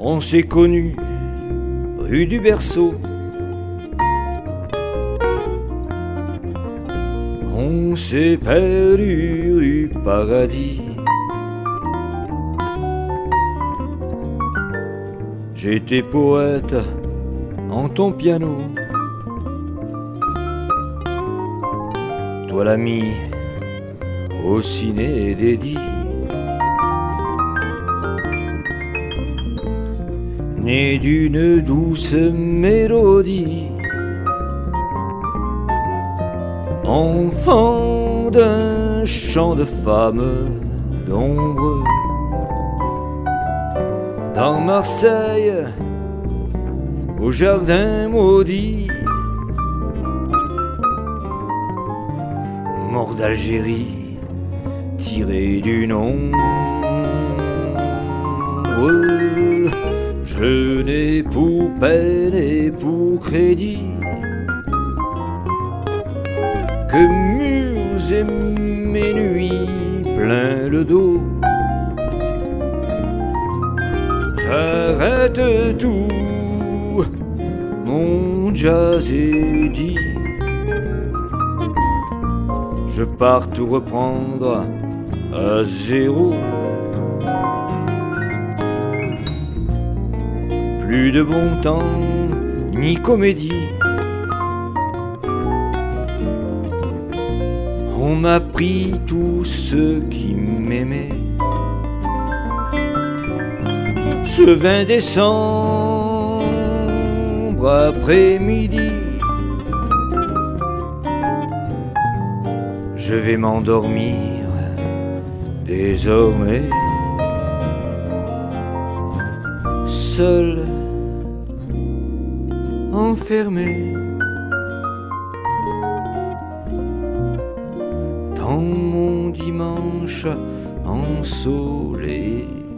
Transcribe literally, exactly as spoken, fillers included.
On s'est connus rue du Berceau. On s'est perdu rue Paradis. J'étais poète en ton piano. Toi l'ami au ciné dédié. Né d'une douce mélodie, enfant d'un chant de femmes d'ombre. Dans Marseille, au jardin maudit, mort d'Algérie, tiré d'une ombre. Je n'ai pour peine et pour crédit que murs et mes nuits plein le dos. J'arrête tout, mon jazz est dit. Je pars tout reprendre à zéro. Plus de bon temps, ni comédie. On m'a pris tous ceux qui m'aimaient. Ce vingt décembre après-midi, je vais m'endormir désormais, seul, enfermé dans mon dimanche ensoleillé.